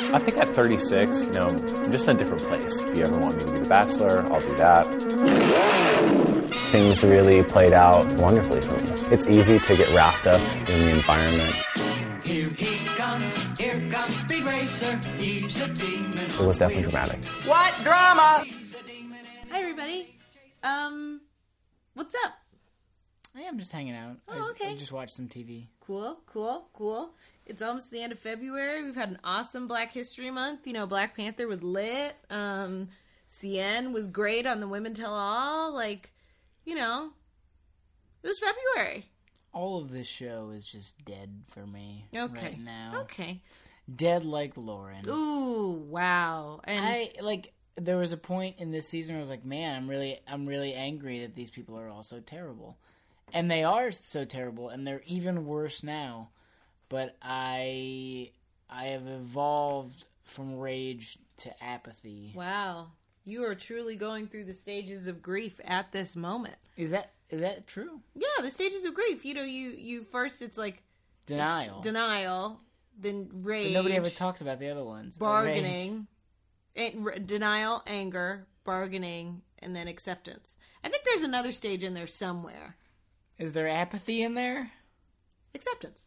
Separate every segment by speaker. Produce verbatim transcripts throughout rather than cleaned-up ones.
Speaker 1: I think at thirty-six, you know, I'm just in a different place. If you ever want me to be the Bachelor, I'll do that. Things really played out wonderfully for me. It's easy to get wrapped up in the environment.
Speaker 2: Here he comes, here comes Speed Racer. He's a demon.
Speaker 1: It was definitely dramatic.
Speaker 2: What drama?
Speaker 3: Hi, everybody. Um, what's up?
Speaker 4: Yeah, I'm just hanging out.
Speaker 3: Oh,
Speaker 4: I just,
Speaker 3: okay.
Speaker 4: I just watched some T V.
Speaker 3: Cool, cool, cool. It's almost the end of February. We've had an awesome Black History Month. You know, Black Panther was lit. Um, C N was great on the Women Tell All. Like, you know, it was February.
Speaker 4: All of this show is just dead for me
Speaker 3: Okay.
Speaker 4: right now.
Speaker 3: Okay.
Speaker 4: Dead like Lauren.
Speaker 3: Ooh, wow. And
Speaker 4: I like. There was a point in this season where I was like, man, I'm really, I'm really angry that these people are all so terrible, and they are so terrible, and they're even worse now. But I, I have evolved from rage to apathy.
Speaker 3: wow, you are truly going through the stages of grief at this moment.
Speaker 4: Is that is that true?
Speaker 3: Yeah, the stages of grief. You know, you you first it's like
Speaker 4: Denial.
Speaker 3: it's denial, then rage.
Speaker 4: But nobody ever talks about the other ones.
Speaker 3: Bargaining, and, r- denial, anger, bargaining, and then acceptance. I think there's another stage in there somewhere.
Speaker 4: Is there apathy in there?
Speaker 3: Acceptance.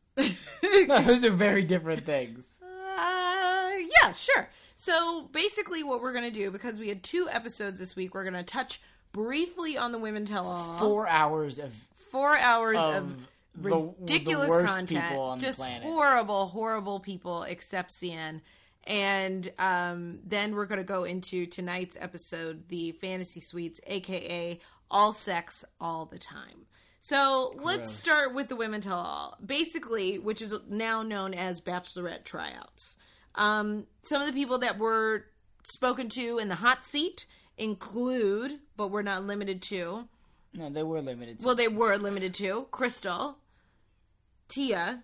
Speaker 4: No, those are very different things.
Speaker 3: Uh, yeah, sure. So basically what we're going to do, because we had two episodes this week, we're going to touch briefly on the Women Tell All.
Speaker 4: Four hours of
Speaker 3: Four hours
Speaker 4: of
Speaker 3: of
Speaker 4: the-
Speaker 3: ridiculous
Speaker 4: the worst
Speaker 3: content.
Speaker 4: people on the
Speaker 3: Just
Speaker 4: planet.
Speaker 3: horrible, horrible people except C N. And um, then we're going to go into tonight's episode, the Fantasy Suites, a k a all sex all the time. So let's
Speaker 4: Gross.
Speaker 3: start with the Women Tell All, basically, which is now known as Bachelorette tryouts. Um, some of the people that were spoken to in the hot seat include, but we're not limited to,
Speaker 4: No, they were limited to.
Speaker 3: well, they were limited to Crystal, Tia,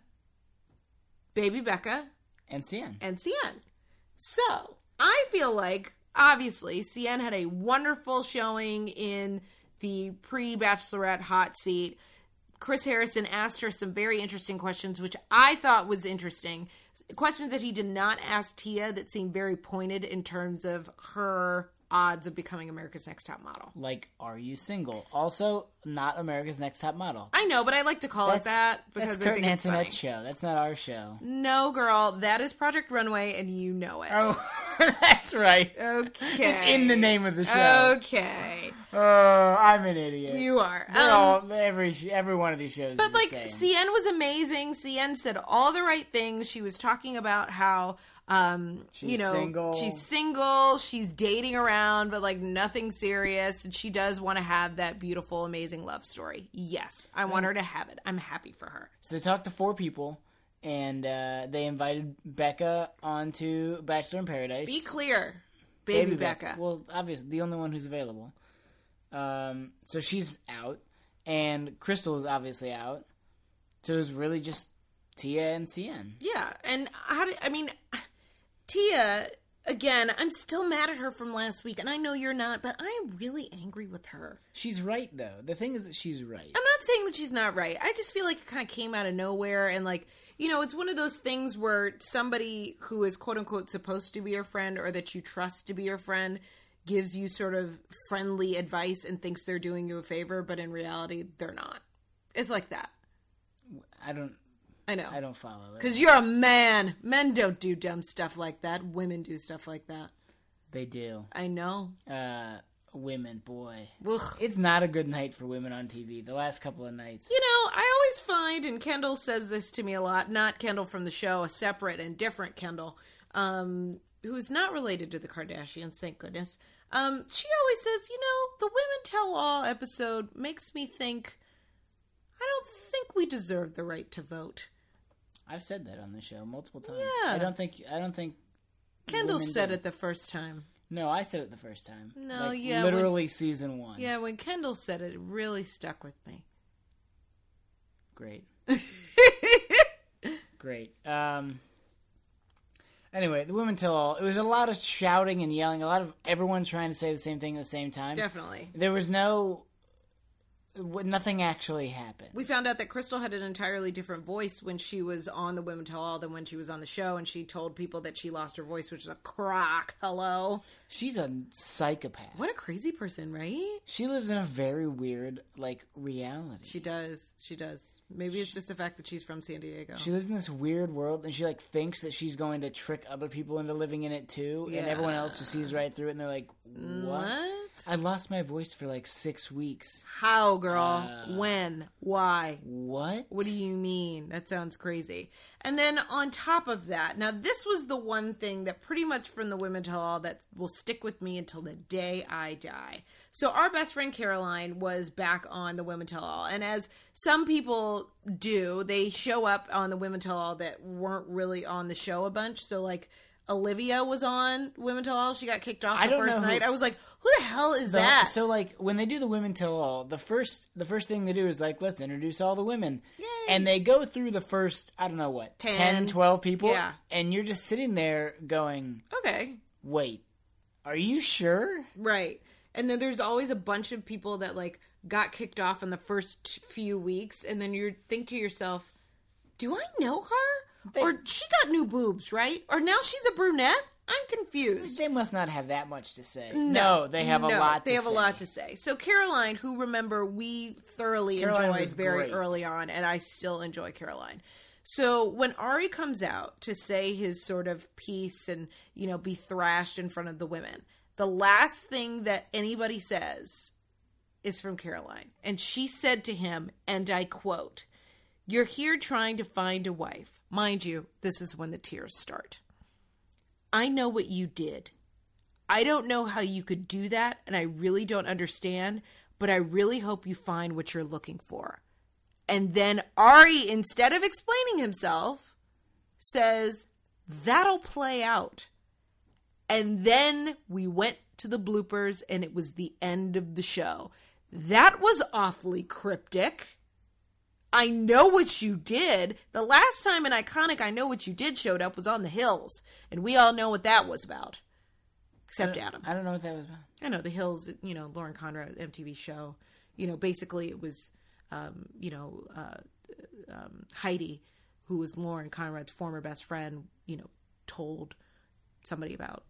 Speaker 3: Baby Becca,
Speaker 4: and C N.
Speaker 3: and C N. So, I feel like, obviously, C N had a wonderful showing in the pre-Bachelorette hot seat. Chris Harrison asked her some very interesting questions, which I thought was interesting. Questions that he did not ask Tia that seemed very pointed in terms of her odds of becoming America's Next Top Model.
Speaker 4: Like, are you single? Also, not America's Next Top Model.
Speaker 3: I know, but I like to call it that because
Speaker 4: that's
Speaker 3: I
Speaker 4: Kurt
Speaker 3: think
Speaker 4: and
Speaker 3: it's funny.
Speaker 4: Antoinette's show. That's not our show.
Speaker 3: No, girl, that is Project Runway, and you know it.
Speaker 4: Oh, that's right.
Speaker 3: Okay.
Speaker 4: It's in the name of the show.
Speaker 3: Okay.
Speaker 4: Oh, I'm an idiot.
Speaker 3: You are.
Speaker 4: They're
Speaker 3: Um,
Speaker 4: all, every every one of these shows
Speaker 3: But
Speaker 4: is
Speaker 3: like
Speaker 4: the same.
Speaker 3: C N was amazing. C N said all the right things. She was talking about how um
Speaker 4: She's
Speaker 3: you know
Speaker 4: single.
Speaker 3: she's single, she's dating around, but like nothing serious, and she does want to have that beautiful, amazing love story. Yes, I want her to have it. I'm happy for her.
Speaker 4: So they talked to four people, and uh, they invited Becca onto Bachelor in Paradise.
Speaker 3: Be clear, baby, Becca.
Speaker 4: Well, obviously, the only one who's available. Um, so she's out, and Crystal is obviously out. So it was really just Tia and C N.
Speaker 3: Yeah, and how do I mean Tia? Again, I'm still mad at her from last week, and I know you're not, but I am really angry with her.
Speaker 4: She's right, though. The thing is that she's right.
Speaker 3: I'm not saying that she's not right. I just feel like it kind of came out of nowhere. And, like, you know, it's one of those things where somebody who is, quote unquote, supposed to be your friend or that you trust to be your friend gives you sort of friendly advice and thinks they're doing you a favor, but in reality, they're not. It's like that.
Speaker 4: I don't.
Speaker 3: I know.
Speaker 4: I don't follow it.
Speaker 3: Because you're a man. Men don't do dumb stuff like that. Women do stuff like that.
Speaker 4: They do.
Speaker 3: I know.
Speaker 4: Uh, women, boy.
Speaker 3: Ugh.
Speaker 4: It's not a good night for women on T V. The last couple of nights.
Speaker 3: You know, I always find, and Kendall says this to me a lot, not Kendall from the show, a separate and different Kendall, um, who's not related to the Kardashians, thank goodness. Um, she always says, you know, the Women Tell All episode makes me think, I don't think we deserve the right to vote.
Speaker 4: I've said that on the show multiple times.
Speaker 3: Yeah.
Speaker 4: I don't think. I don't think.
Speaker 3: Kendall
Speaker 4: women
Speaker 3: said
Speaker 4: do.
Speaker 3: it the first time.
Speaker 4: No, I said it the first time.
Speaker 3: No,
Speaker 4: Like,
Speaker 3: yeah,
Speaker 4: literally season one.
Speaker 3: Yeah, when Kendall said it, it really stuck with me.
Speaker 4: Great. Great. Um. Anyway, the Women Tell All. It was a lot of shouting and yelling. A lot of everyone trying to say the same thing at the same time.
Speaker 3: Definitely.
Speaker 4: There was no. w- nothing actually happened.
Speaker 3: We found out that Crystal had an entirely different voice when she was on the Women Tell All than when she was on the show, and she told people that she lost her voice, which is a crock. Hello?
Speaker 4: She's a psychopath.
Speaker 3: What a crazy person, right?
Speaker 4: She lives in a very weird, like, reality.
Speaker 3: She does. She does. Maybe it's just the fact that she's from San Diego.
Speaker 4: She lives in this weird world, and she, like, thinks that she's going to trick other people into living in it, too,
Speaker 3: Yeah.
Speaker 4: and everyone else just sees right through it, and they're like, what?
Speaker 3: What?
Speaker 4: I lost my voice for, like, six weeks.
Speaker 3: How, girl?
Speaker 4: Uh,
Speaker 3: when? Why?
Speaker 4: What?
Speaker 3: What do you mean? That sounds crazy. And then on top of that, now this was the one thing that pretty much from the Women Tell All that will stick with me until the day I die. So our best friend Caroline was back on the Women Tell All. And as some people do, they show up on the Women Tell All that weren't really on the show a bunch. So like Olivia was on Women Tell All. She got kicked off
Speaker 4: I
Speaker 3: the
Speaker 4: don't
Speaker 3: first
Speaker 4: know who-
Speaker 3: night. I was like, who the hell is
Speaker 4: The-
Speaker 3: that?
Speaker 4: So, like, when they do the Women Tell All, the first the first thing they do is, like, let's introduce all the women.
Speaker 3: Yay.
Speaker 4: And they go through the first, I don't know what,
Speaker 3: Ten.
Speaker 4: ten, twelve people.
Speaker 3: Yeah.
Speaker 4: And you're just sitting there going,
Speaker 3: Okay.
Speaker 4: wait, are you sure?
Speaker 3: Right. And then there's always a bunch of people that like got kicked off in the first few weeks, and then you think to yourself, do I know her?
Speaker 4: They-
Speaker 3: or she got new boobs, right? Or now she's a brunette? I'm confused.
Speaker 4: They must not have that much to say.
Speaker 3: No,
Speaker 4: No, they have a
Speaker 3: no,
Speaker 4: lot to
Speaker 3: They have
Speaker 4: say.
Speaker 3: a lot to say. So Caroline, who remember we thoroughly
Speaker 4: Caroline
Speaker 3: enjoyed
Speaker 4: was
Speaker 3: very
Speaker 4: great.
Speaker 3: early on, and I still enjoy Caroline. So when Ari comes out to say his sort of piece and, you know, be thrashed in front of the women, the last thing that anybody says is from Caroline. And she said to him, and I quote, "You're here trying to find a wife." Mind you, this is when the tears start. "I know what you did. I don't know how you could do that, and I really don't understand, but I really hope you find what you're looking for." And then Ari, instead of explaining himself, says, "That'll play out." And then we went to the bloopers, and it was the end of the show. That was awfully cryptic. I know what you did. The last time an iconic I Know What You Did showed up was on The Hills, and we all know what that was about. Except Adam.
Speaker 4: I don't know what that was about.
Speaker 3: I know, The Hills, you know, Lauren Conrad M T V show. You know, basically it was, um, you know, uh, um, Heidi, who was Lauren Conrad's former best friend, you know, told somebody about,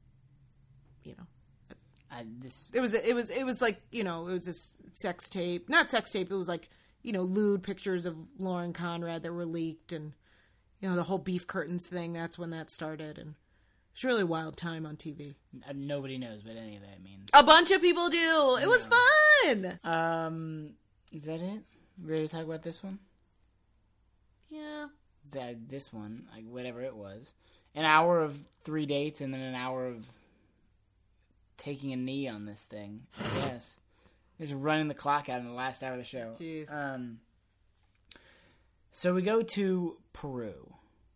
Speaker 3: you know,
Speaker 4: I, this,
Speaker 3: it was, it was, it was like, you know, it was this sex tape, not sex tape. It was like, you know, lewd pictures of Lauren Conrad that were leaked, and, you know, the whole beef curtains thing. That's when that started. And it's a really wild time on T V.
Speaker 4: uh, nobody knows what any of that means.
Speaker 3: A bunch of people do. It was fun.
Speaker 4: Um, is that it? Ready to talk about this one?
Speaker 3: Yeah.
Speaker 4: That this one, like whatever it was, an hour of three dates and then an hour of taking a knee on this thing. I guess just running the clock out in the last hour of the show.
Speaker 3: Jeez.
Speaker 4: Um. So we go to Peru,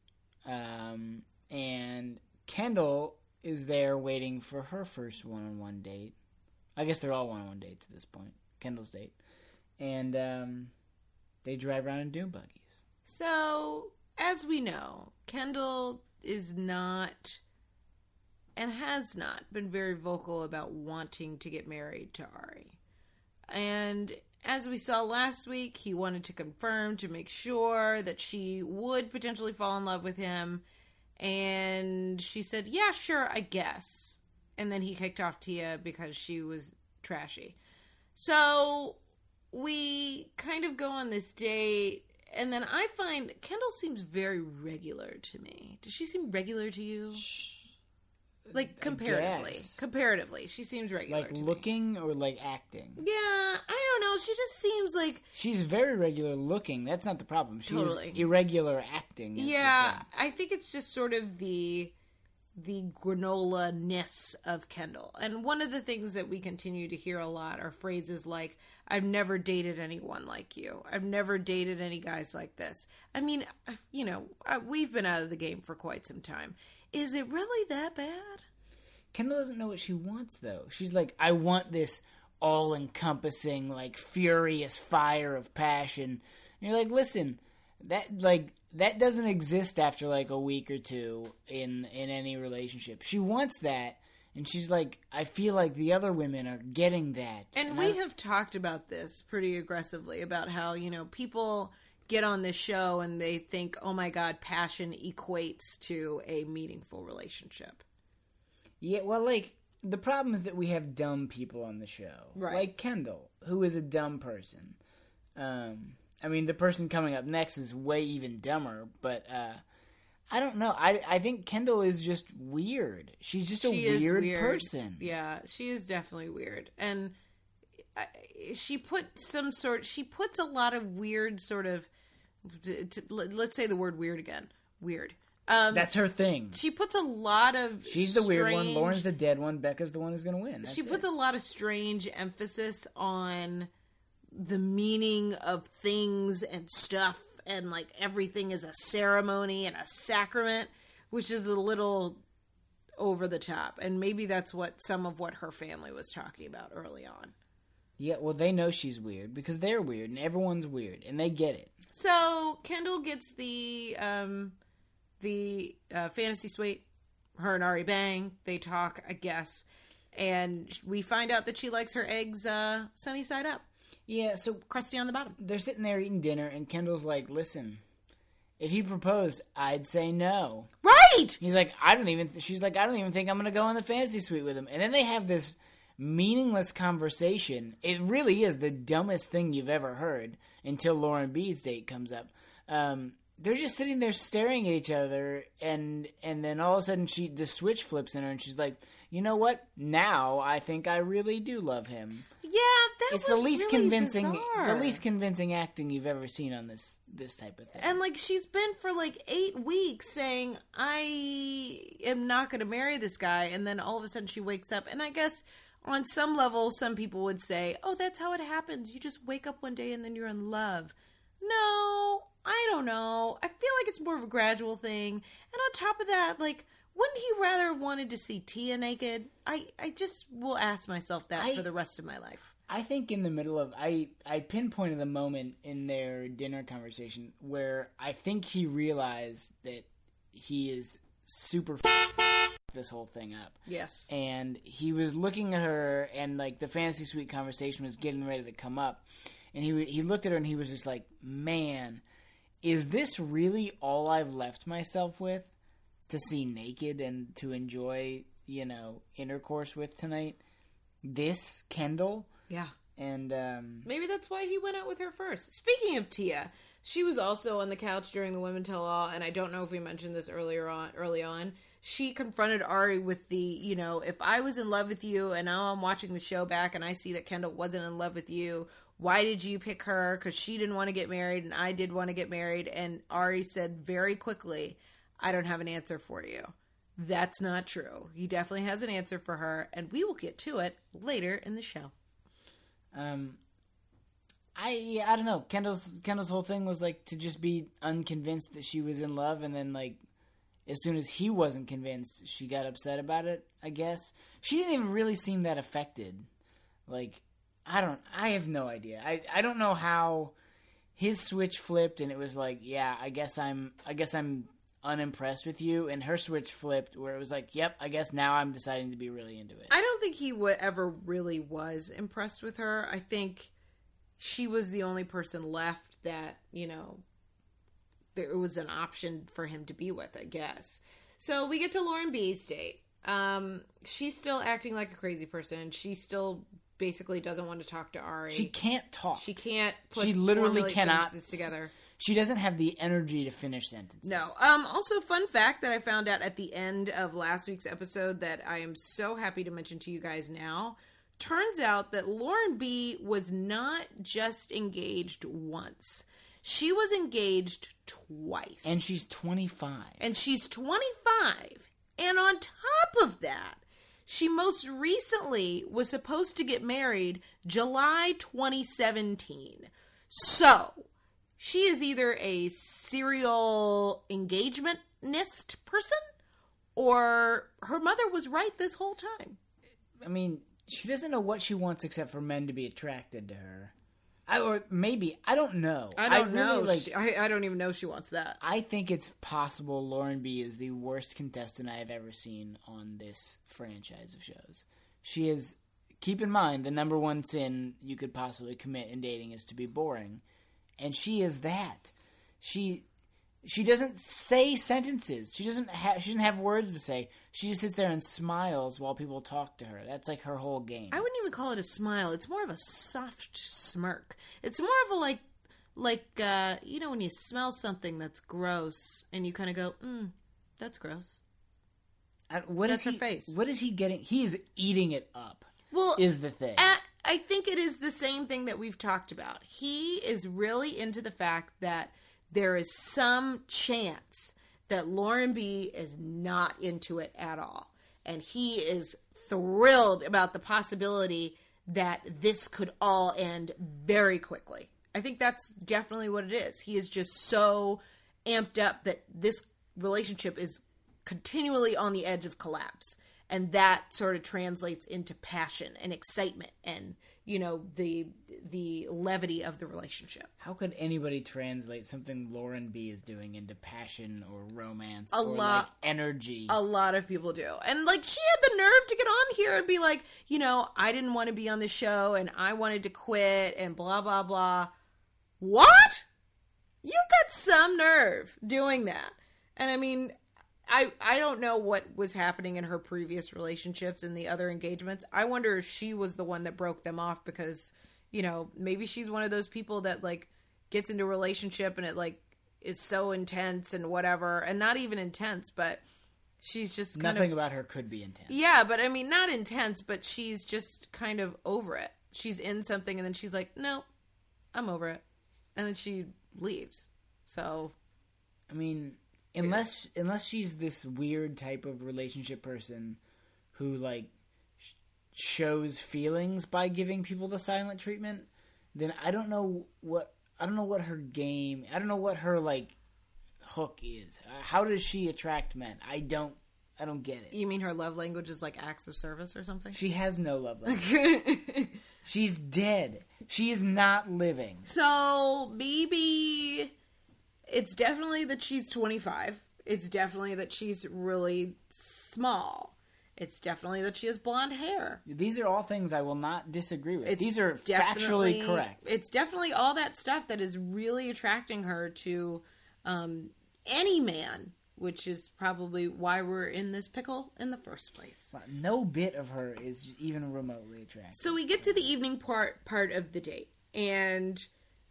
Speaker 4: um, and Kendall is there waiting for her first one-on-one date. I guess they're all one-on-one dates at this point. Kendall's date, and um, they drive around in dune buggies.
Speaker 3: So, as we know, Kendall is not and has not been very vocal about wanting to get married to Ari. And as we saw last week, he wanted to confirm to make sure that she would potentially fall in love with him. And she said, yeah, sure, I guess. And then he kicked off Tia because she was trashy. So we kind of go on this date, and then I find Kendall seems very regular to me. Does she seem regular to you? Like, comparatively.
Speaker 4: guess.
Speaker 3: Comparatively, she seems regular
Speaker 4: Like
Speaker 3: to me.
Speaker 4: looking or like acting?
Speaker 3: Yeah, I don't know. She just seems like...
Speaker 4: She's very regular looking. That's not the problem. She's
Speaker 3: Totally.
Speaker 4: irregular acting. is the
Speaker 3: Yeah,
Speaker 4: thing.
Speaker 3: I think it's just sort of the the granola-ness of Kendall. And one of the things that we continue to hear a lot are phrases like, I've never dated anyone like you. I've never dated any guys like this. I mean, you know, we've been out of the game for quite some time. Is it really that bad?
Speaker 4: Kendall doesn't know what she wants, though. She's like, I want this all-encompassing, like, furious fire of passion. And you're like, listen, that, like, that doesn't exist after, like, a week or two in, in any relationship. She wants that, And she's like, I feel like the other women are getting that.
Speaker 3: And, and we I... have talked about this pretty aggressively, about how, you know, people get on this show and they think, oh my God, passion equates to a meaningful relationship.
Speaker 4: Yeah, well, like, the problem is that we have dumb people on the show.
Speaker 3: Right.
Speaker 4: Like Kendall, who is a dumb person. Um, I mean, the person coming up next is way even dumber, but uh, I don't know. I, I think Kendall is just weird. She's just a
Speaker 3: she
Speaker 4: weird,
Speaker 3: weird
Speaker 4: person.
Speaker 3: Yeah, she is definitely weird. And I, she put some sort, she puts a lot of weird sort of, to, to, let's say the word weird again. Weird. Um,
Speaker 4: That's her thing.
Speaker 3: She puts a lot of
Speaker 4: She's the
Speaker 3: strange,
Speaker 4: weird one. Lauren's the dead one. Becca's the one who's going to win. That's
Speaker 3: she puts
Speaker 4: it.
Speaker 3: a lot of strange emphasis on the meaning of things and stuff, and like everything is a ceremony and a sacrament, which is a little over the top. And maybe that's what some of what her family was talking about early on.
Speaker 4: Yeah, well, they know she's weird because they're weird and everyone's weird and they get it.
Speaker 3: So Kendall gets the um, the uh, fantasy suite. Her and Ari bang. They talk, I guess, and we find out that she likes her eggs uh, sunny side up.
Speaker 4: Yeah, so
Speaker 3: crusty on the bottom.
Speaker 4: They're sitting there eating dinner, and Kendall's like, "Listen, if he proposed, I'd say no."
Speaker 3: Right.
Speaker 4: He's like, "I don't even." Th-. She's like, "I don't even think I'm gonna go in the fantasy suite with him." And then they have this meaningless conversation. It really is the dumbest thing you've ever heard until Lauren B's date comes up. Um, they're just sitting there staring at each other, and and then all of a sudden, she the switch flips in her, and she's like, "You know what? Now I think I really do love him."
Speaker 3: Yeah, that
Speaker 4: it's
Speaker 3: was
Speaker 4: the least
Speaker 3: really
Speaker 4: convincing,
Speaker 3: bizarre.
Speaker 4: the least convincing acting you've ever seen on this this type of thing.
Speaker 3: And like she's been for like eight weeks saying, "I am not going to marry this guy," and then all of a sudden she wakes up. And I guess on some level, some people would say, "Oh, that's how it happens. You just wake up one day and then you're in love." No, I don't know. I feel like it's more of a gradual thing. And on top of that, like, wouldn't he rather have wanted to see Tia naked? I, I just will ask myself that I, for the rest of my life.
Speaker 4: I think in the middle of... I, I pinpointed the moment in their dinner conversation where I think he realized that he is super f- this whole thing up.
Speaker 3: Yes.
Speaker 4: And he was looking at her, and, like, the fantasy suite conversation was getting ready to come up. And he he looked at her, and he was just like, man, is this really all I've left myself with? To see naked and to enjoy, you know, intercourse with tonight? This Kendall?
Speaker 3: Yeah.
Speaker 4: And, um...
Speaker 3: maybe that's why he went out with her first. Speaking of Tia, she was also on the couch during the Women Tell All, and I don't know if we mentioned this earlier on, early on. She confronted Ari with the, you know, if I was in love with you and now I'm watching the show back and I see that Kendall wasn't in love with you, why did you pick her? Because she didn't want to get married and I did want to get married. And Ari said very quickly, I don't have an answer for you. That's not true. He definitely has an answer for her, and we will get to it later in the show.
Speaker 4: Um, I yeah, I don't know. Kendall's Kendall's whole thing was like to just be unconvinced that she was in love, and then like as soon as he wasn't convinced, she got upset about it. I guess she didn't even really seem that affected. Like I don't. I have no idea. I I don't know how his switch flipped, and it was like, yeah, I guess I'm. I guess I'm. unimpressed with you, and her switch flipped where it was like, yep, I guess now I'm deciding to be really into it.
Speaker 3: I don't think he would ever really was impressed with her. I think she was the only person left that, you know, there was an option for him to be with, I guess. So we get to Lauren B's date. Um, she's still acting like a crazy person. She still basically doesn't want to talk to Ari.
Speaker 4: She can't talk.
Speaker 3: She can't put
Speaker 4: she literally cannot
Speaker 3: sentences together.
Speaker 4: She doesn't have the energy to finish sentences.
Speaker 3: No. Um, also, fun fact that I found out at the end of last week's episode that I am so happy to mention to you guys now. Turns out that Lauren B was not just engaged once. She was engaged twice.
Speaker 4: And she's twenty-five.
Speaker 3: And she's twenty-five. And on top of that, she most recently was supposed to get married July twenty seventeen. So... she is either a serial engagementist person, or her mother was right this whole time.
Speaker 4: I mean, she doesn't know what she wants except for men to be attracted to her. I, or maybe I don't know.
Speaker 3: I don't
Speaker 4: really,
Speaker 3: know.
Speaker 4: Like,
Speaker 3: She- I, I don't even know if she wants that.
Speaker 4: I think it's possible Lauren B is the worst contestant I have ever seen on this franchise of shows. She is. Keep in mind, the number one sin you could possibly commit in dating is to be boring, and she is that. She. She doesn't say sentences. She doesn't ha- she doesn't have words to say. She just sits there and smiles while people talk to her. That's like her whole game.
Speaker 3: I wouldn't even call it a smile. It's more of a soft smirk. It's more of a like, like uh, you know, when you smell something that's gross and you kind of go, mm, that's gross.
Speaker 4: I, what
Speaker 3: That's
Speaker 4: is
Speaker 3: her
Speaker 4: he,
Speaker 3: face.
Speaker 4: What is he getting? He is eating it up.
Speaker 3: Well,
Speaker 4: is the thing.
Speaker 3: I, I think it is the same thing that we've talked about. He is really into the fact that there is some chance that Lauren B is not into it at all. And he is thrilled about the possibility that this could all end very quickly. I think that's definitely what it is. He is just so amped up that this relationship is continually on the edge of collapse. And that sort of translates into passion and excitement and, you know, the the levity of the relationship.
Speaker 4: How could anybody translate something Lauren B is doing into passion or romance
Speaker 3: A
Speaker 4: or
Speaker 3: lot-
Speaker 4: like energy?
Speaker 3: A lot of people do. And, like, she had the nerve to get on here and be like, you know, I didn't want to be on the show and I wanted to quit and blah, blah, blah. What? You got some nerve doing that. And, I mean, I, I don't know what was happening in her previous relationships and the other engagements. I wonder if she was the one that broke them off because, you know, maybe she's one of those people that, like, gets into a relationship and it, like, is so intense and whatever. And not even intense, but she's just kind
Speaker 4: Nothing
Speaker 3: of...
Speaker 4: about her could be intense.
Speaker 3: Yeah, but, I mean, not intense, but she's just kind of over it. She's in something and then she's like, no, I'm over it. And then she leaves. So...
Speaker 4: I mean... Unless unless she's this weird type of relationship person who like sh- shows feelings by giving people the silent treatment, then I don't know what I don't know what her game. I don't know what her like hook is. Uh, how does she attract men? I don't I don't get it.
Speaker 3: You mean her love language is like acts of service or something?
Speaker 4: She has no love language. She's dead. She is not living.
Speaker 3: So maybe it's definitely that she's twenty-five. It's definitely that she's really small. It's definitely that she has blonde hair.
Speaker 4: These are all things I will not disagree with.
Speaker 3: It's
Speaker 4: These are
Speaker 3: definitely-
Speaker 4: factually correct.
Speaker 3: It's definitely all that stuff that is really attracting her to um, any man, which is probably why we're in this pickle in the first place.
Speaker 4: No bit of her is even remotely attractive.
Speaker 3: So we get to the evening part part of the date, and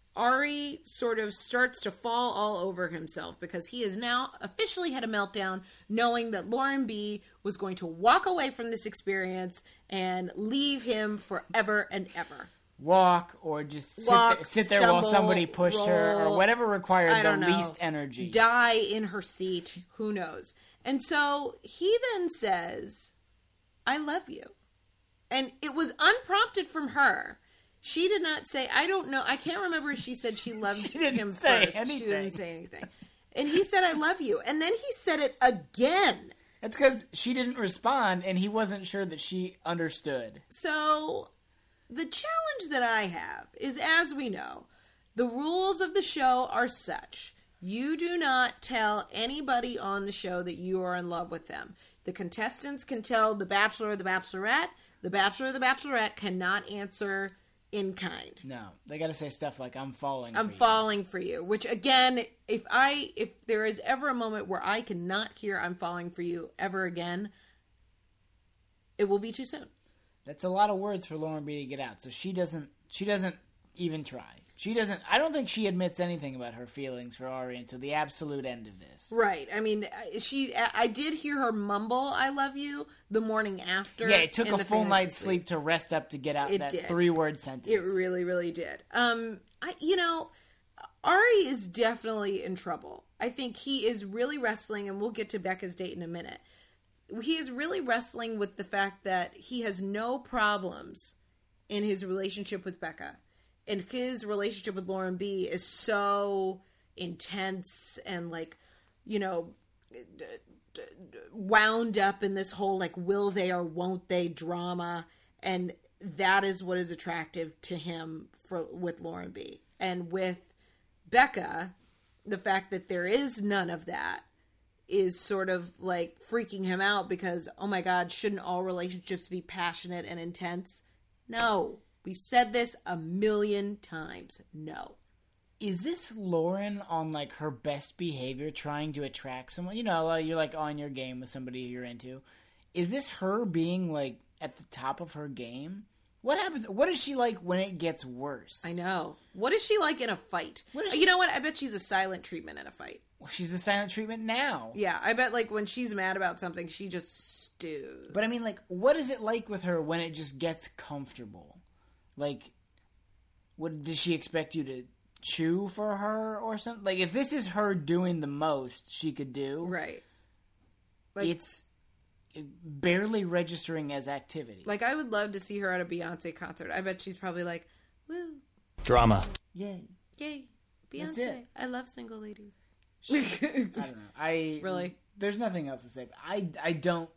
Speaker 3: Ari sort of starts to fall all over himself because he has now officially had a meltdown knowing that Lauren B was going to walk away from this experience and leave him forever and ever.
Speaker 4: Walk or just sit
Speaker 3: Walk,
Speaker 4: there, sit there while
Speaker 3: stumble,
Speaker 4: somebody pushed her or
Speaker 3: roll.
Speaker 4: whatever required
Speaker 3: I
Speaker 4: the
Speaker 3: don't know.
Speaker 4: least energy.
Speaker 3: Die in her seat. Who knows? And so he then says, I love you. And it was unprompted from her. She did not say, I don't know. I can't remember if she said she loved
Speaker 4: She didn't
Speaker 3: him
Speaker 4: say
Speaker 3: first.
Speaker 4: anything.
Speaker 3: She didn't say anything. And he said, I love you. And then he said it again.
Speaker 4: That's because she didn't respond and he wasn't sure that she understood.
Speaker 3: So the challenge that I have is, as we know, the rules of the show are such. You do not tell anybody on the show that you are in love with them. The contestants can tell the Bachelor or the Bachelorette. The Bachelor or the Bachelorette cannot answer in kind.
Speaker 4: No, they got to say stuff like "I'm falling."
Speaker 3: I'm
Speaker 4: for you."
Speaker 3: falling for you. Which again, if I if there is ever a moment where I cannot hear "I'm falling for you" ever again, it will be too soon.
Speaker 4: That's a lot of words for Lauren B to get out. So she doesn't. She doesn't even try. She doesn't. I don't think she admits anything about her feelings for Ari until the absolute end of this.
Speaker 3: Right. I mean, she. I did hear her mumble "I love you" the morning after.
Speaker 4: Yeah, it took
Speaker 3: in
Speaker 4: a
Speaker 3: the
Speaker 4: full
Speaker 3: fantasy
Speaker 4: night's
Speaker 3: suite.
Speaker 4: sleep to rest up to get out
Speaker 3: It
Speaker 4: that
Speaker 3: did.
Speaker 4: three-word sentence.
Speaker 3: It really, really did. Um, I, you know, Ari is definitely in trouble. I think he is really wrestling, and we'll get to Becca's date in a minute. He is really wrestling with the fact that he has no problems in his relationship with Becca. And his relationship with Lauren B is so intense and, like, you know, d- d- wound up in this whole, like, will they or won't they drama. And that is what is attractive to him for with Lauren B. And with Becca, the fact that there is none of that is sort of like freaking him out because, oh my God, shouldn't all relationships be passionate and intense? No. We've said this a million times. No.
Speaker 4: Is this Lauren on, like, her best behavior trying to attract someone? You know, like, you're, like, on your game with somebody you're into. Is this her being, like, at the top of her game? What happens? What is she like when it gets worse?
Speaker 3: I know. What is she like in a fight?
Speaker 4: What is
Speaker 3: You
Speaker 4: she-
Speaker 3: know what? I bet she's a silent treatment in a fight.
Speaker 4: Well, she's the silent treatment now.
Speaker 3: Yeah, I bet, like, when she's mad about something, she just stews.
Speaker 4: But, I mean, like, what is it like with her when it just gets comfortable? Like, what does she expect you to chew for her or something? Like, if this is her doing the most she could do,
Speaker 3: Right. Like,
Speaker 4: it's barely registering as activity.
Speaker 3: like, I would love to see her at a Beyonce concert. I bet she's probably like, woo,
Speaker 1: Drama.
Speaker 4: Yay.
Speaker 3: yay,
Speaker 4: That's
Speaker 3: Beyonce.
Speaker 4: it.
Speaker 3: I love single ladies.
Speaker 4: I don't know. I
Speaker 3: Really?
Speaker 4: There's nothing else to say. I, I don't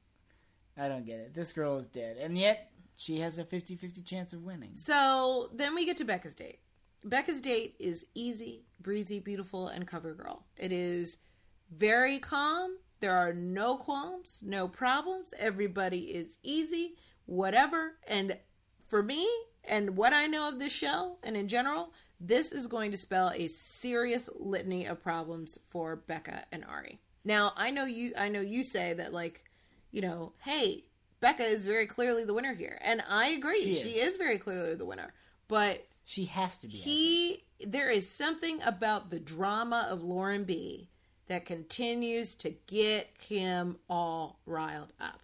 Speaker 4: I don't get it. This girl is dead, and yet she has a fifty-fifty chance of winning.
Speaker 3: So then we get to Becca's date. Becca's date is easy, breezy, beautiful, and cover girl. It is very calm. There are no qualms, no problems. Everybody is easy, whatever. And for me, and what I know of this show, and in general, this is going to spell a serious litany of problems for Becca and Ari. Now, I know you. I know you say that, like, you know, hey, Becca is very clearly the winner here, and I agree.
Speaker 4: She
Speaker 3: She
Speaker 4: is.
Speaker 3: is very clearly the winner. But
Speaker 4: She has to be.
Speaker 3: he, there is something about the drama of Lauren B that continues to get him all riled up.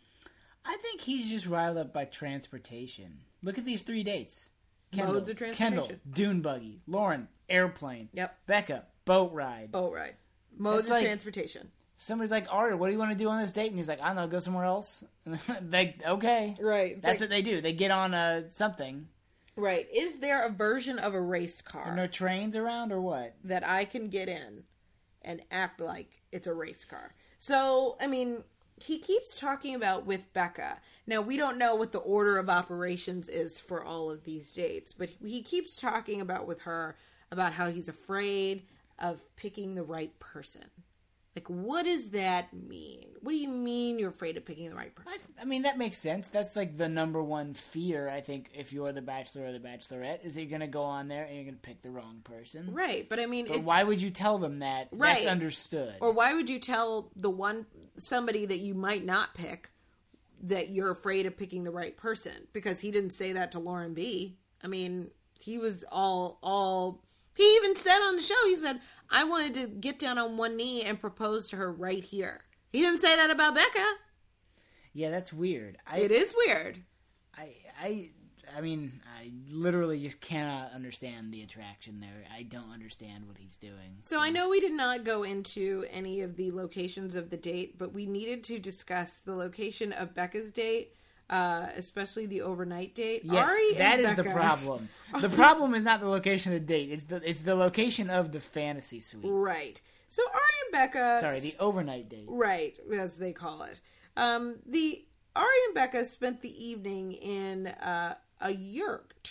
Speaker 4: I think he's just riled up by transportation. Look at these three dates.
Speaker 3: Modes of transportation.
Speaker 4: Kendall, dune buggy. Lauren, airplane.
Speaker 3: Yep.
Speaker 4: Becca, boat ride.
Speaker 3: Oh, right. Modes
Speaker 4: It's
Speaker 3: of
Speaker 4: like-
Speaker 3: transportation.
Speaker 4: Somebody's like, Ari, what do you want to do on this date? And he's like, I don't know, go somewhere else. Like, okay.
Speaker 3: Right. It's
Speaker 4: That's
Speaker 3: like-
Speaker 4: what they do. They get on uh, something.
Speaker 3: Right. Is there a version of a race car
Speaker 4: Are no trains around or what?
Speaker 3: that I can get in and act like it's a race car? So, I mean, he keeps talking about with Becca. Now, we don't know what the order of operations is for all of these dates, but he keeps talking about with her about how he's afraid of picking the right person. Like, what does that mean? What do you mean you're afraid of picking the right
Speaker 4: I,
Speaker 3: person?
Speaker 4: I mean, that makes sense. That's like the number one fear, I think, if you're the Bachelor or the Bachelorette, is that you're going to go on there and you're going to pick the wrong person.
Speaker 3: Right, but I mean,
Speaker 4: But
Speaker 3: it's,
Speaker 4: why would you tell them that?
Speaker 3: Right.
Speaker 4: That's understood.
Speaker 3: or why would you tell the one somebody that you might not pick that you're afraid of picking the right person? Because he didn't say that to Lauren B. I mean, he was all all. He even said on the show, he said, "I wanted to get down on one knee and propose to her right here." He didn't say that about Becca.
Speaker 4: Yeah, that's weird. I,
Speaker 3: It is weird.
Speaker 4: I, I, I mean, I literally just cannot understand the attraction there. I don't understand what he's doing.
Speaker 3: So I know we did not go into any of the locations of the date, but we needed to discuss the location of Becca's date, uh, especially the overnight date.
Speaker 4: Yes,
Speaker 3: Ari
Speaker 4: that
Speaker 3: and
Speaker 4: is the
Speaker 3: Becca-
Speaker 4: problem. The problem is not the location of the date. It's the it's the location of the fantasy suite.
Speaker 3: Right. So Ari and Becca.
Speaker 4: Sorry, the overnight date.
Speaker 3: Right, as they call it. Um, the Ari and Becca spent the evening in uh, a yurt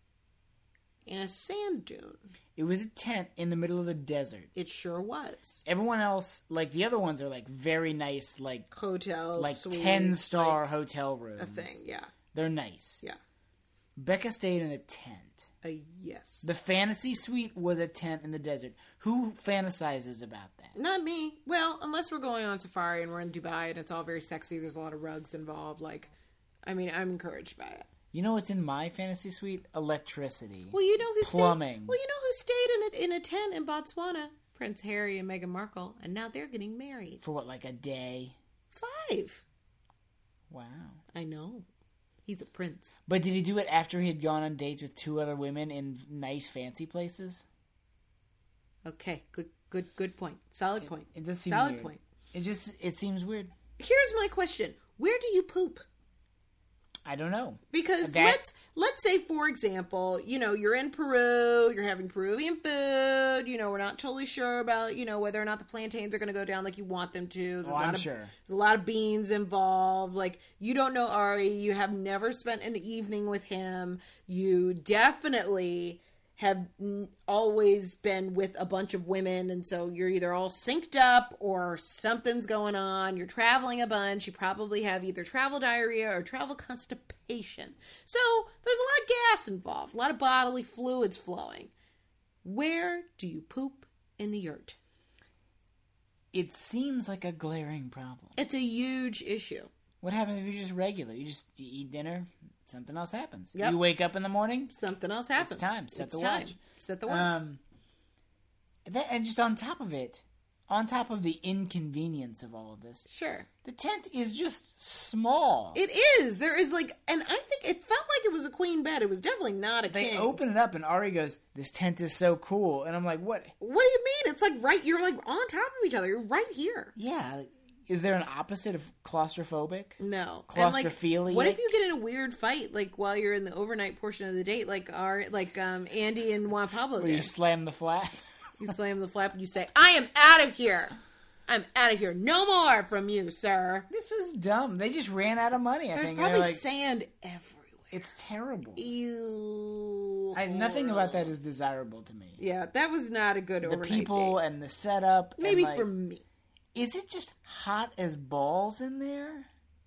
Speaker 3: in a sand dune.
Speaker 4: It was a tent in the middle of the desert.
Speaker 3: It sure was.
Speaker 4: Everyone else, like the other ones, are like very nice, like
Speaker 3: Hotel,
Speaker 4: like
Speaker 3: suites,
Speaker 4: ten star
Speaker 3: like
Speaker 4: hotel rooms.
Speaker 3: a thing. Yeah,
Speaker 4: They're nice.
Speaker 3: yeah.
Speaker 4: Becca stayed in a tent.
Speaker 3: A yes.
Speaker 4: The fantasy suite was a tent in the desert. Who fantasizes about that?
Speaker 3: Not me. Well, unless we're going on safari and we're in Dubai and it's all very sexy. There's a lot of rugs involved. Like, I mean, I'm encouraged by it.
Speaker 4: You know what's in my fantasy suite? Electricity.
Speaker 3: Well, you know who
Speaker 4: Plumbing.
Speaker 3: stayed. Well, you know who stayed in a in a tent in Botswana? Prince Harry and Meghan Markle, and now they're getting married.
Speaker 4: For what, like a day?
Speaker 3: Five.
Speaker 4: Wow.
Speaker 3: I know. He's a prince.
Speaker 4: But did he do it after he had gone on dates with two other women in nice, fancy places?
Speaker 3: Okay, good, good, good point. Solid point.
Speaker 4: It does seem
Speaker 3: Solid
Speaker 4: weird.
Speaker 3: point.
Speaker 4: It just, it seems weird.
Speaker 3: Here's my question: where do you poop?
Speaker 4: I don't know.
Speaker 3: Because
Speaker 4: That-
Speaker 3: let's let's say, for example, you know, you're in Peru, you're having Peruvian food, you know, we're not totally sure about, you know, whether or not the plantains are going to go down like you want them to. There's
Speaker 4: Oh,
Speaker 3: a lot
Speaker 4: I'm
Speaker 3: of,
Speaker 4: sure.
Speaker 3: There's a lot of beans involved. Like, you don't know Ari. You have never spent an evening with him. You definitely have n- always been with a bunch of women, and so you're either all synced up or something's going on. You're traveling a bunch. You probably have either travel diarrhea or travel constipation. So there's a lot of gas involved, a lot of bodily fluids flowing. Where do you poop in the yurt?
Speaker 4: It seems like a glaring problem.
Speaker 3: It's a huge issue.
Speaker 4: What happens if you're just regular? You just you eat dinner, something else happens.
Speaker 3: Yep.
Speaker 4: You wake up in the morning,
Speaker 3: Something else happens.
Speaker 4: it's time. Set
Speaker 3: It's
Speaker 4: the
Speaker 3: time.
Speaker 4: watch.
Speaker 3: Set the watch.
Speaker 4: Um, that, and just on top of it, on top of the inconvenience of all of this,
Speaker 3: Sure.
Speaker 4: the tent is just small.
Speaker 3: It is. There is like, and I think it felt like it was a queen bed. It was definitely not a
Speaker 4: they
Speaker 3: king.
Speaker 4: open it up and Ari goes, "This tent is so cool," and I'm like, "What?
Speaker 3: What do you mean? It's like right, you're like on top of each other. You're right here.
Speaker 4: Yeah, is there an opposite of claustrophobic?"
Speaker 3: No. And, like,
Speaker 4: Claustrophiliac?
Speaker 3: what if you get in a weird fight, like while you're in the overnight portion of the date, like our, like um, Andy and Juan Pablo
Speaker 4: Where you
Speaker 3: did?
Speaker 4: slam the flap?
Speaker 3: You slam the flap and you say, "I am out of here. I'm out of here. No more from you, sir."
Speaker 4: This was dumb. They just ran out of money. I
Speaker 3: There's
Speaker 4: think.
Speaker 3: probably
Speaker 4: They're like,
Speaker 3: sand everywhere.
Speaker 4: it's terrible.
Speaker 3: Ew.
Speaker 4: I, nothing about that is desirable to me.
Speaker 3: Yeah, that was not a good
Speaker 4: The
Speaker 3: overnight
Speaker 4: people
Speaker 3: date.
Speaker 4: and the setup. and,
Speaker 3: Maybe
Speaker 4: like,
Speaker 3: for me.
Speaker 4: Is it just hot as balls in there?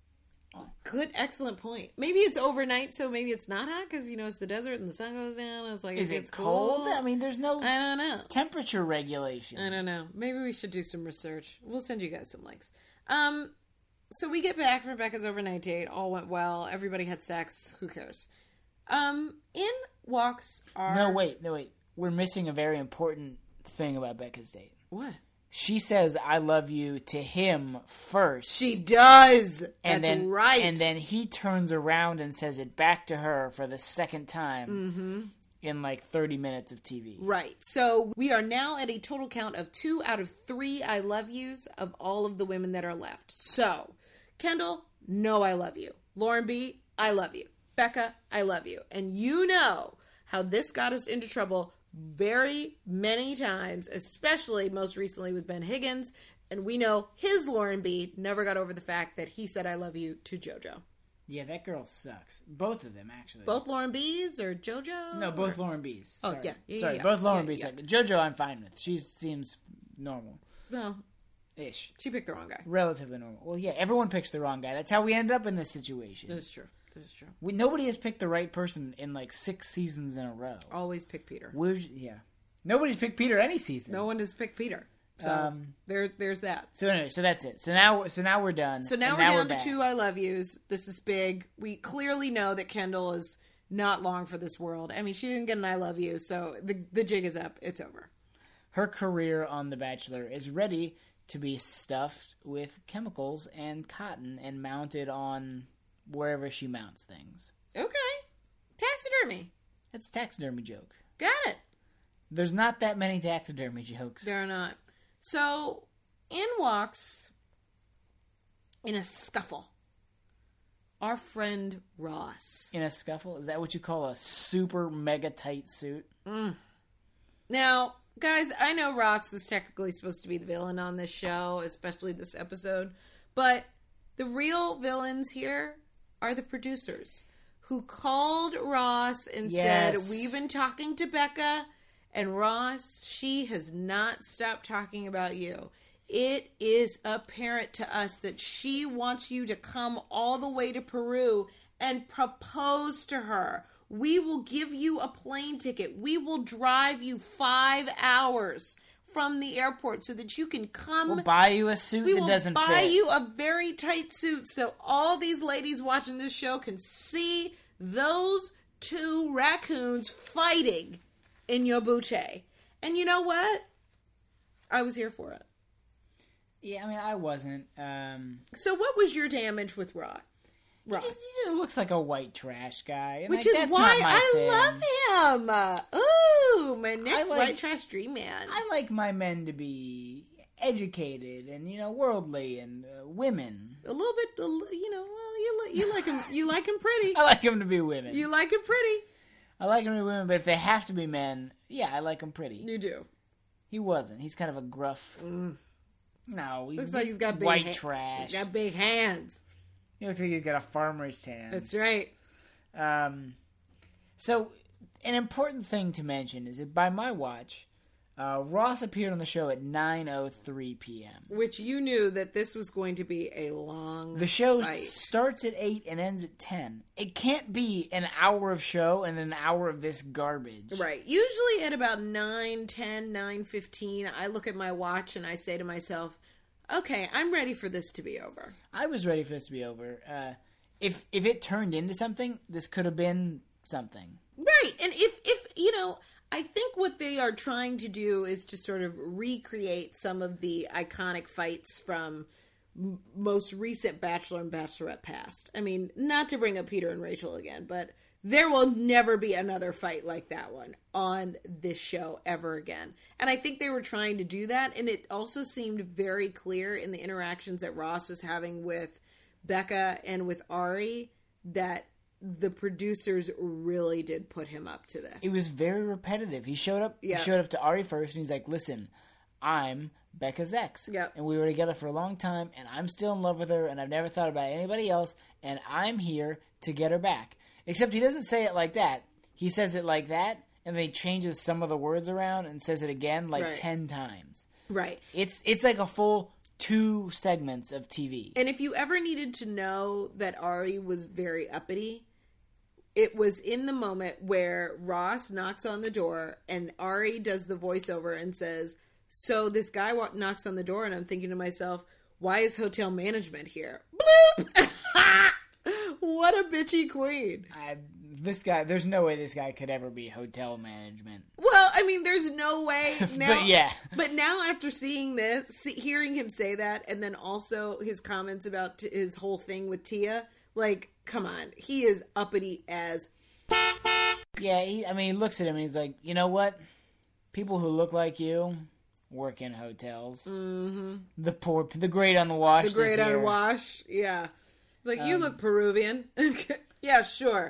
Speaker 3: Good, excellent point. Maybe it's overnight, so maybe it's not hot because, you know, it's the desert and the sun goes down. It's like,
Speaker 4: Is
Speaker 3: it's
Speaker 4: it cold?
Speaker 3: cool.
Speaker 4: I mean, there's no
Speaker 3: I don't know.
Speaker 4: temperature regulation.
Speaker 3: I don't know. Maybe we should do some research. We'll send you guys some links. Um, so we get back from Becca's overnight date. All went well. Everybody had sex. Who cares? Um, in walks our...
Speaker 4: No, wait, no, wait. We're missing a very important thing about Becca's date.
Speaker 3: What?
Speaker 4: She says, "I love you" to him first.
Speaker 3: She does.
Speaker 4: and
Speaker 3: That's
Speaker 4: then,
Speaker 3: right.
Speaker 4: And then he turns around and says it back to her for the second time
Speaker 3: Mm-hmm.
Speaker 4: in like thirty minutes of T V.
Speaker 3: Right. So we are now at a total count of two out of three I love yous of all of the women that are left. So, Kendall, no I love you. Lauren B, I love you. Becca, I love you. And you know how this got us into trouble very many times, especially most recently with Ben Higgins. And we know his Lauren B never got over the fact that he said I love you to JoJo.
Speaker 4: Yeah, that girl sucks. Both of them, actually.
Speaker 3: Both Lauren B's or JoJo?
Speaker 4: No, both Lauren B's.
Speaker 3: Oh,
Speaker 4: Sorry.
Speaker 3: yeah. Yeah,
Speaker 4: Sorry,
Speaker 3: yeah,
Speaker 4: both Lauren
Speaker 3: yeah,
Speaker 4: B's.
Speaker 3: yeah.
Speaker 4: Suck. JoJo, I'm fine with. She seems normal.
Speaker 3: Well,
Speaker 4: Ish.
Speaker 3: she picked the wrong guy.
Speaker 4: Relatively normal. Well, yeah, everyone picks the wrong guy. That's how we end up in this situation.
Speaker 3: This is true. This is true.
Speaker 4: We, nobody has picked the right person in like six seasons in a row.
Speaker 3: Always pick Peter.
Speaker 4: We're, yeah. Nobody's picked Peter any season.
Speaker 3: No one has picked Peter. So
Speaker 4: Um,
Speaker 3: there, there's that.
Speaker 4: So anyway, so that's it. So now, so now we're done.
Speaker 3: So now
Speaker 4: And
Speaker 3: we're down to
Speaker 4: back.
Speaker 3: two I love yous. This is big. We clearly know that Kendall is not long for this world. I mean, she didn't get an I love you, so the the jig is up. It's over.
Speaker 4: Her career on The Bachelor is ready to be stuffed with chemicals and cotton and mounted on wherever she mounts things.
Speaker 3: Okay. Taxidermy.
Speaker 4: It's a taxidermy joke.
Speaker 3: Got it.
Speaker 4: There's not that many taxidermy jokes.
Speaker 3: There are not. So in walks, in a scuffle, our friend Ross.
Speaker 4: In a scuffle? Is that what you call a super mega tight suit?
Speaker 3: Now, guys, I know Ross was technically supposed to be the villain on this show, especially this episode, but the real villains here are the producers who called Ross and
Speaker 4: Yes.
Speaker 3: said, "We've been talking to Becca, and Ross, she has not stopped talking about you. It is apparent to us that she wants you to come all the way to Peru and propose to her. We will give you a plane ticket. We will drive you five hours from the airport so that you can come.
Speaker 4: We'll buy you a suit
Speaker 3: we
Speaker 4: that
Speaker 3: will
Speaker 4: doesn't
Speaker 3: buy
Speaker 4: fit.
Speaker 3: you a very tight suit so all these ladies watching this show can see those two raccoons fighting in your boutte." And you know what? I was here for it.
Speaker 4: Yeah, I mean, I wasn't. Um,
Speaker 3: So what was your damage with Ross?
Speaker 4: he,
Speaker 3: Ross.
Speaker 4: just, he just looks like a white trash guy. And
Speaker 3: Which
Speaker 4: like,
Speaker 3: is
Speaker 4: that's
Speaker 3: why
Speaker 4: not my
Speaker 3: I
Speaker 4: thing.
Speaker 3: love him. Uh, ooh, my next
Speaker 4: like-
Speaker 3: white trash dream man.
Speaker 4: I like my men to be educated and, you know, worldly and uh, women.
Speaker 3: a little bit, a li- you know, well, you li- you like him. You like him pretty.
Speaker 4: I like them to be women.
Speaker 3: You like him pretty.
Speaker 4: I like them to be women, but if they have to be men, yeah, I like them pretty.
Speaker 3: You do.
Speaker 4: He wasn't. He's kind of a gruff. Mm. No, he's
Speaker 3: Looks like he's got big
Speaker 4: white
Speaker 3: ha-
Speaker 4: trash.
Speaker 3: He's got big hands.
Speaker 4: He looks like he's got a farmer's tan.
Speaker 3: That's right.
Speaker 4: Um, so, an important thing to mention is that by my watch, uh, Ross appeared on the show at nine oh three p.m.
Speaker 3: Which you knew that this was going to be a long
Speaker 4: The show
Speaker 3: fight.
Speaker 4: starts at eight and ends at ten. It can't be an hour of show and an hour of this garbage.
Speaker 3: Right. Usually at about nine ten, nine fifteen, I look at my watch and I say to myself, okay, I'm ready for this to be over.
Speaker 4: I was ready for this to be over. Uh, if if it turned into something, this could have been something.
Speaker 3: Right. And if, if you know, I think what they are trying to do is to sort of recreate some of the iconic fights from m- most recent Bachelor and Bachelorette past. I mean, not to bring up Peter and Rachel again, but there will never be another fight like that one on this show ever again. And I think they were trying to do that. And it also seemed very clear in the interactions that Ross was having with Becca and with Ari that the producers really did put him up to this.
Speaker 4: It was very repetitive. He showed up.
Speaker 3: Yeah.
Speaker 4: He showed up to Ari first, and he's like, "Listen, I'm Becca's ex,
Speaker 3: Yep.
Speaker 4: and we were together for a long time, and I'm still in love with her, and I've never thought about anybody else, and I'm here to get her back." Except he doesn't say it like that. He says it like that, and then he changes some of the words around and says it again like
Speaker 3: Right.
Speaker 4: ten times.
Speaker 3: Right.
Speaker 4: It's it's like a full two segments of T V.
Speaker 3: And if you ever needed to know that Ari was very uppity, it was in the moment where Ross knocks on the door and Ari does the voiceover and says, so this guy wa- knocks on the door and I'm thinking to myself, why is hotel management here? Bloop! What a bitchy queen.
Speaker 4: I, this guy, there's no way this guy could ever be hotel management.
Speaker 3: Well, I mean, there's no way now.
Speaker 4: But yeah.
Speaker 3: But now after seeing this, see, hearing him say that, and then also his comments about t- his whole thing with Tia, like, come on. He is uppity as...
Speaker 4: Yeah, he, I mean, he looks at him and he's like, you know what? People who look like you work in hotels. Mm-hmm. The poor, the great unwashed.
Speaker 3: The great
Speaker 4: is here.
Speaker 3: unwashed. Yeah. Like, you
Speaker 4: Um,
Speaker 3: look Peruvian. Yeah, sure.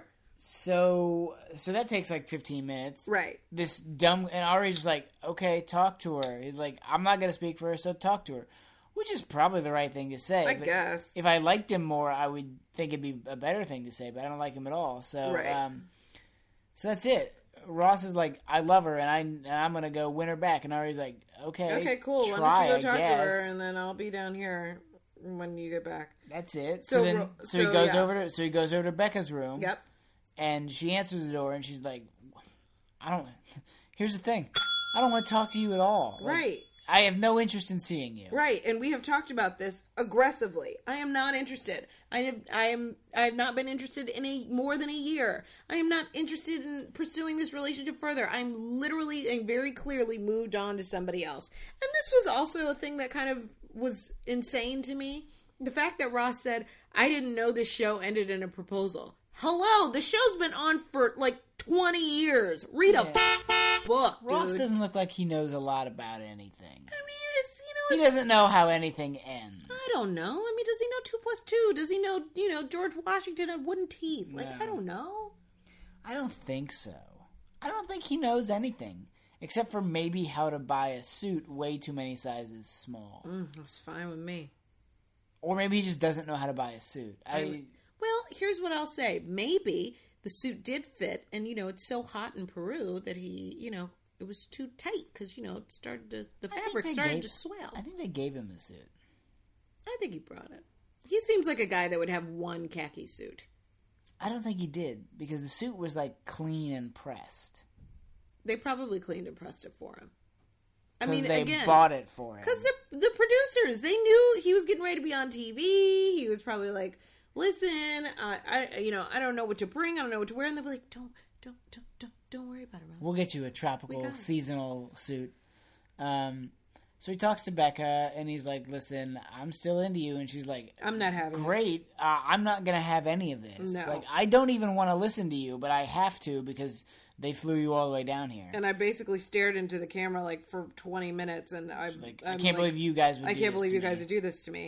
Speaker 4: So, so that takes like fifteen minutes.
Speaker 3: Right.
Speaker 4: This dumb, and Ari's just like, okay, talk to her. He's like, I'm not going to speak for her, so talk to her. Which is probably the right thing to say.
Speaker 3: I
Speaker 4: But
Speaker 3: guess.
Speaker 4: If I liked him more, I would think it'd be a better thing to say, but I don't like him at all. So,
Speaker 3: Right.
Speaker 4: um, so that's it. Ross is like, I love her, and, I, and I'm going to go win her back. And Ari's like, okay,
Speaker 3: Okay, cool.
Speaker 4: Try,
Speaker 3: Why don't you go
Speaker 4: I
Speaker 3: talk
Speaker 4: guess.
Speaker 3: to her, and then I'll be down here when you get back.
Speaker 4: That's it.
Speaker 3: So
Speaker 4: So, then,
Speaker 3: Ro-
Speaker 4: so,
Speaker 3: so,
Speaker 4: he goes
Speaker 3: yeah.
Speaker 4: over to, so he goes over to Becca's room.
Speaker 3: Yep.
Speaker 4: And she answers the door, and she's like, I don't, here's the thing. I don't want to talk to you at all. Like,
Speaker 3: Right.
Speaker 4: I have no interest in seeing you.
Speaker 3: Right, and we have talked about this aggressively. I am not interested. I have, I am, I have not been interested in a more than a year. I am not interested in pursuing this relationship further. I'm literally and very clearly moved on to somebody else. And this was also a thing that kind of was insane to me. The fact that Ross said, "I didn't know this show ended in a proposal." Hello, the show's been on for like twenty years. Read a
Speaker 4: Yeah.
Speaker 3: book,
Speaker 4: Ross
Speaker 3: dude.
Speaker 4: doesn't look like he knows a lot about anything.
Speaker 3: I mean, it's you know,
Speaker 4: He
Speaker 3: it's,
Speaker 4: doesn't know how anything ends.
Speaker 3: I don't know. I mean, does he know two plus two? Does he know, you know, George Washington had wooden teeth? Like,
Speaker 4: No.
Speaker 3: I don't know.
Speaker 4: I don't think so. I don't think he knows anything. Except for maybe how to buy a suit way too many sizes small.
Speaker 3: Mm, that's fine with me.
Speaker 4: Or maybe he just doesn't know how to buy a suit. I,
Speaker 3: Well, here's what I'll say. Maybe the suit did fit, and, you know, it's so hot in Peru that he, you know, it was too tight because, you know, it started to, the
Speaker 4: I think
Speaker 3: fabric
Speaker 4: they
Speaker 3: started
Speaker 4: gave-
Speaker 3: to swell.
Speaker 4: I think they gave him the suit.
Speaker 3: I think he brought it. He seems like a guy that would have one khaki suit.
Speaker 4: I don't think he did, because the suit was, like, clean and pressed.
Speaker 3: They probably cleaned and pressed it for him. I
Speaker 4: Because
Speaker 3: mean,
Speaker 4: they
Speaker 3: again,
Speaker 4: bought it for him.
Speaker 3: because the, the producers, they knew he was getting ready to be on T V. He was probably like, listen, I, I, you know, I don't know what to bring. I don't know what to wear. And they'll be like, don't, don't, don't, don't, don't worry about it, Rose.
Speaker 4: We'll get you a
Speaker 3: We
Speaker 4: tropical
Speaker 3: got it.
Speaker 4: seasonal suit. Um, so he talks to Becca, and he's like, listen, I'm still into you. And she's like,
Speaker 3: I'm not having it.
Speaker 4: great. Uh, I'm not going to have any of this.
Speaker 3: No.
Speaker 4: Like, I don't even want to listen to you, but I have to because they flew you all the way down here.
Speaker 3: And I basically stared into the camera like for twenty minutes, and I,
Speaker 4: Like,
Speaker 3: I'm
Speaker 4: I can't
Speaker 3: like,
Speaker 4: believe you guys would
Speaker 3: I
Speaker 4: do
Speaker 3: can't
Speaker 4: this
Speaker 3: believe
Speaker 4: to
Speaker 3: you guys
Speaker 4: me.
Speaker 3: would do this to me.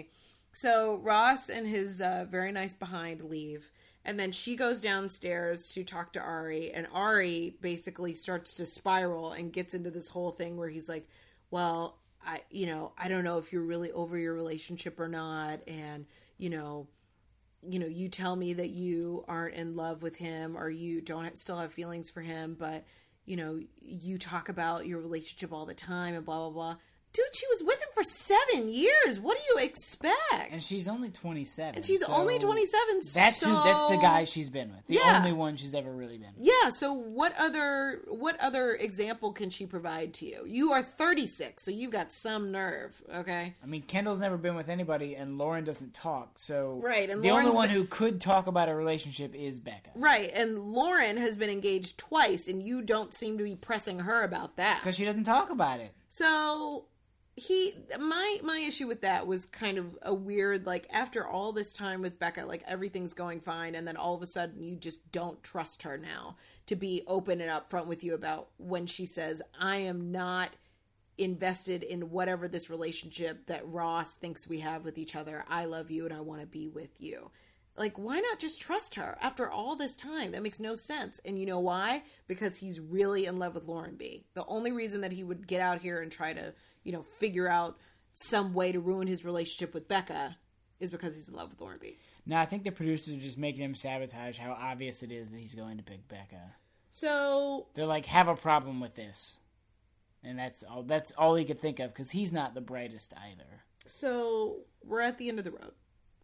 Speaker 3: So Ross and his uh, very nice behind leave. And then she goes downstairs to talk to Ari. And Ari basically starts to spiral and gets into this whole thing where he's like, well, I, you know, I don't know if you're really over your relationship or not. And, you know, you know, you tell me that you aren't in love with him or you don't still have feelings for him. But, you know, you talk about your relationship all the time and blah, blah, blah. Dude, she was with him for seven years. What do you expect?
Speaker 4: And she's only twenty-seven.
Speaker 3: And she's
Speaker 4: so
Speaker 3: only twenty-seven.
Speaker 4: That's
Speaker 3: so...
Speaker 4: who. That's the guy she's been with. The
Speaker 3: Yeah.
Speaker 4: only one she's ever really been with.
Speaker 3: Yeah. So what other what other example can she provide to you? You are thirty-six, so you've got some nerve. Okay.
Speaker 4: I mean, Kendall's never been with anybody, and Lauren doesn't talk. So
Speaker 3: Right, and
Speaker 4: the
Speaker 3: Lauren's
Speaker 4: only one
Speaker 3: been-
Speaker 4: who could talk about a relationship is Becca.
Speaker 3: Right. And Lauren has been engaged twice, and you don't seem to be pressing her about that.
Speaker 4: Because she doesn't talk about it.
Speaker 3: So he my my issue with that was kind of a weird, like, after all this time with Becca, like everything's going fine, and then all of a sudden you just don't trust her now to be open and upfront with you about when she says, I am not invested in whatever this relationship that Ross thinks we have with each other. I love you and I want to be with you. Like, why not just trust her after all this time? That makes no sense. And you know why? Because he's really in love with Lauren B. The only reason that he would get out here and try to, you know, figure out some way to ruin his relationship with Becca is because he's in love with Lauren B.
Speaker 4: No, I think the producers are just making him sabotage how obvious it is that he's going to pick Becca.
Speaker 3: So
Speaker 4: They're like, have a problem with this. And that's all That's all he could think of, because he's not the brightest either.
Speaker 3: So we're at the end of the road.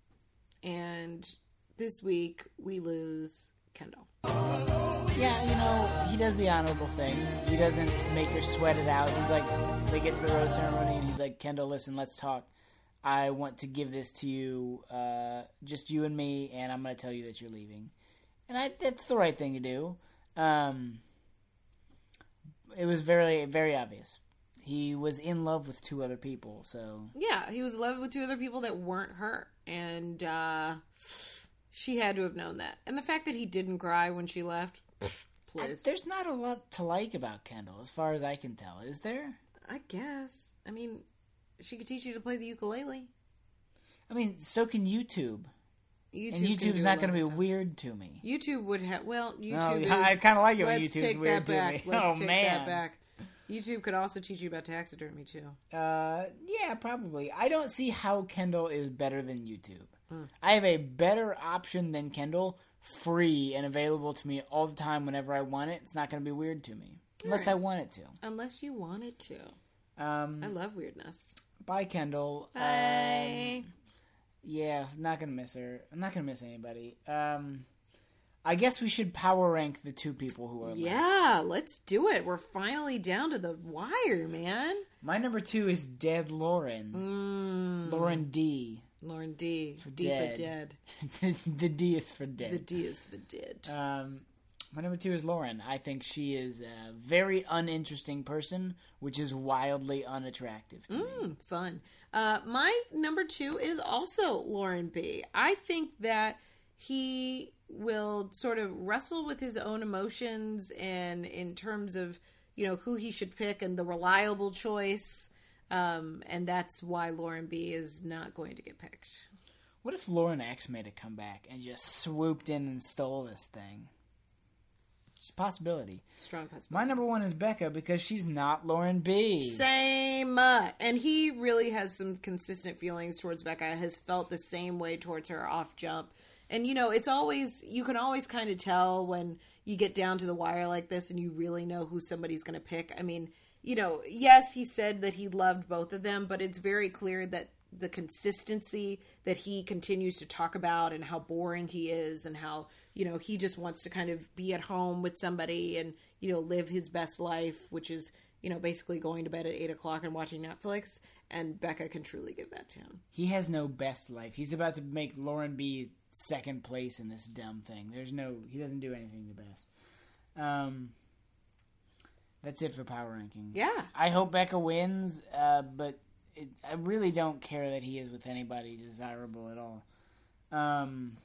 Speaker 3: And this week we lose Kendall.
Speaker 4: Yeah, you know, he does the honorable thing. He doesn't make her sweat it out. He's like, they get to the rose ceremony, and he's like, Kendall, listen, let's talk. I want to give this to you, uh, just you and me, and I'm going to tell you that you're leaving. And I, that's the right thing to do. Um, it was very, very obvious. He was in love with two other people, so...
Speaker 3: Yeah, he was in love with two other people that weren't her. And, uh... she had to have known that. And the fact that he didn't cry when she left, pfft, please.
Speaker 4: I, there's not a lot to like about Kendall, as far as I can tell. Is there?
Speaker 3: I guess. I mean, she could teach you to play the ukulele.
Speaker 4: I mean, so can YouTube.
Speaker 3: YouTube
Speaker 4: and
Speaker 3: can
Speaker 4: YouTube's
Speaker 3: do a
Speaker 4: not
Speaker 3: lot
Speaker 4: going
Speaker 3: of
Speaker 4: to be
Speaker 3: stuff.
Speaker 4: weird to me.
Speaker 3: YouTube would have... Well, YouTube
Speaker 4: Oh,
Speaker 3: is...
Speaker 4: yeah, I kinda like it when
Speaker 3: let's
Speaker 4: YouTube's
Speaker 3: take
Speaker 4: weird
Speaker 3: that
Speaker 4: to
Speaker 3: back.
Speaker 4: me.
Speaker 3: Let's
Speaker 4: Oh,
Speaker 3: take
Speaker 4: man.
Speaker 3: that back. YouTube could also teach you about taxidermy, too.
Speaker 4: Uh, yeah, probably. I don't see how Kendall is better than YouTube. Mm. I have a better option than Kendall, free and available to me all the time whenever I want it. It's not going to be weird to me. Unless
Speaker 3: right.
Speaker 4: I want it to.
Speaker 3: Unless you want it to.
Speaker 4: Um,
Speaker 3: I love weirdness.
Speaker 4: Bye, Kendall.
Speaker 3: Bye.
Speaker 4: Um, yeah, not going to miss her. I'm not going to miss anybody. Um... I guess we should power rank the two people who are
Speaker 3: Yeah, left. Let's do it. We're finally down to the wire, man.
Speaker 4: My number two is Dead Lauren.
Speaker 3: Mm.
Speaker 4: Lauren D.
Speaker 3: Lauren D.
Speaker 4: For
Speaker 3: D
Speaker 4: dead.
Speaker 3: for dead.
Speaker 4: The D is for dead.
Speaker 3: The D is for dead.
Speaker 4: Um, my number two is Lauren. I think she is a very uninteresting person, which is wildly unattractive to
Speaker 3: mm,
Speaker 4: me.
Speaker 3: Fun. Uh, my number two is also Lauren B. I think that he will sort of wrestle with his own emotions and in terms of, you know, who he should pick and the reliable choice. Um, and that's why Lauren B is not going to get picked.
Speaker 4: What if Lauren X made a comeback and just swooped in and stole this thing? It's a possibility.
Speaker 3: Strong possibility.
Speaker 4: My number one is Becca because she's not Lauren B.
Speaker 3: Same. Uh, and he really has some consistent feelings towards Becca, has felt the same way towards her off jump. And, you know, it's always, you can always kind of tell when you get down to the wire like this and you really know who somebody's going to pick. I mean, you know, yes, he said that he loved both of them, but it's very clear that the consistency that he continues to talk about and how boring he is and how, you know, he just wants to kind of be at home with somebody and, you know, live his best life, which is, you know, basically going to bed at eight o'clock and watching Netflix. And Becca can truly give that to him.
Speaker 4: He has no best life. He's about to make Lauren B second place in this dumb thing. There's no, he doesn't do anything the best. Um, that's it for power ranking.
Speaker 3: Yeah.
Speaker 4: I hope Becca wins, uh, but it, I really don't care that he is with anybody desirable at all. Um,